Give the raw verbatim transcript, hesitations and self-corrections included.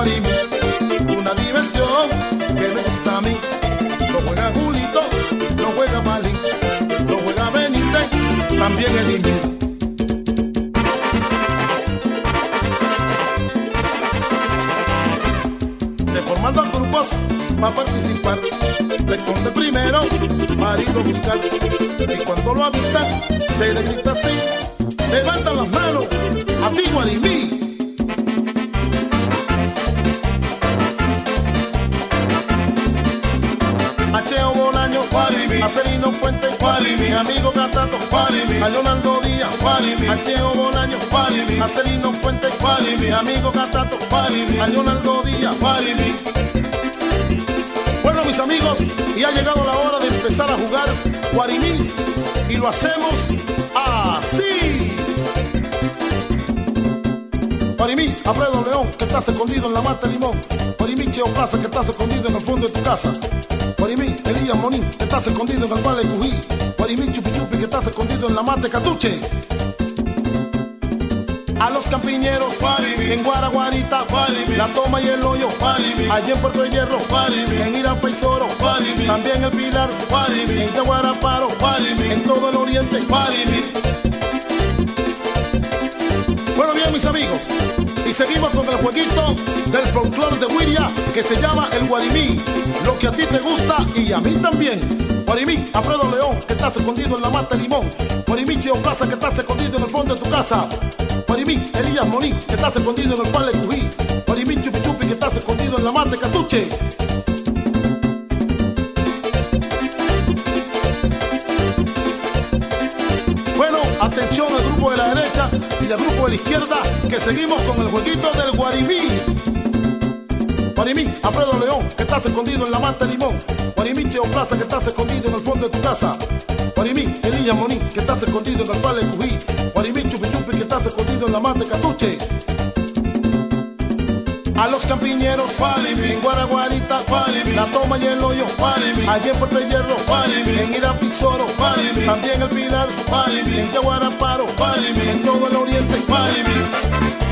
Guarimí, una diversión que me gusta a mí. Lo juega Julito, lo juega Malín, lo juega Benítez, también Edimir. De formando grupos para participar, le esconde primero para irlo a buscar. Y cuando lo avistan, se le grita así: levanta las manos, a ti Guarimí. Acheo Bolaño, Guarimí. Acelino Fuentes, Guarimí. Amigo Catato, Guarimí. A Leonardo Díaz, Guarimí. Acheo Bolaño, Guarimí. Acelino Fuentes, Guarimí. Amigo Catato, Guarimí. A Leonardo Díaz, Guarimí. Bueno, mis amigos, y ha llegado la hora de empezar a jugar Guarimí, y lo hacemos así. Guarimí, Alfredo León, que estás escondido en la mata de limón. Guarimí, Cheo Plaza, que estás escondido en el fondo de tu casa. Guarimí, Elías Monín, que estás escondido en el Valle Cují. Guarimí, Chupi Chupi, que estás escondido en la mata de Catuche. A los campiñeros, Guarimí. En Guaraguarita, Guarimí. La Toma y el Hoyo, Guarimí. Allí en Puerto de Hierro, Guarimí. En Irapa y Soro, Guarimí. También el Pilar, Guarimí. En Yaguaraparo, Guarimí. En todo el oriente, Guarimí. Bueno, bien, mis amigos, y seguimos con el jueguito del folclore de Huiria, que se llama el Guarimí. Lo que a ti te gusta y a mí también. Guarimí, Alfredo León, que estás escondido en la mata de limón. Guarimí, Cheo Plaza, que estás escondido en el fondo de tu casa. Guarimí, Elías Monín, que estás escondido en el Valle Cují. Guarimí, Chupi Chupi, que estás escondido en la mata de Catuche. Bueno, atención al grupo de la derecha y al grupo de la izquierda, que seguimos con el jueguito del Guarimí. Guarimí, Alfredo León, que estás escondido en la mata de limón. Guarimí, Cheo Plaza, que estás escondido en el fondo de tu casa. Guarimí, Elías Monín, que estás escondido en el Valle Cují. Guarimí, Chupi Chupi, que estás escondido en la mata de Catuche. A los campiñeros, Guarimí. En Guaraguarita, Guarimí. La Toma y el Hoyo, Guarimí. Allí en Puerto de Hierro, Guarimí. En Irapa y Soro, Guarimí. También el Pilar, Guarimí. En Yaguaraparo, Guarimí. En todo el oriente, Guarimí.